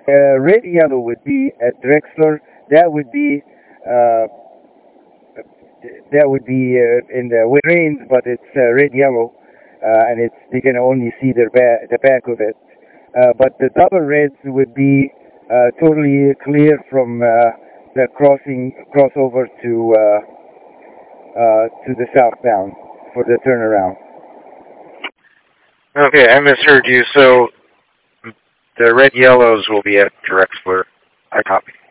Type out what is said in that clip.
red yellow would be at Drexler. That would be uh, in the when it rains, but it's red yellow, and it's they can only see the back of it. But the double reds would be totally clear from the crossover to the southbound for the turnaround. Okay, I misheard you. So the red yellows will be at Drexler. I copy.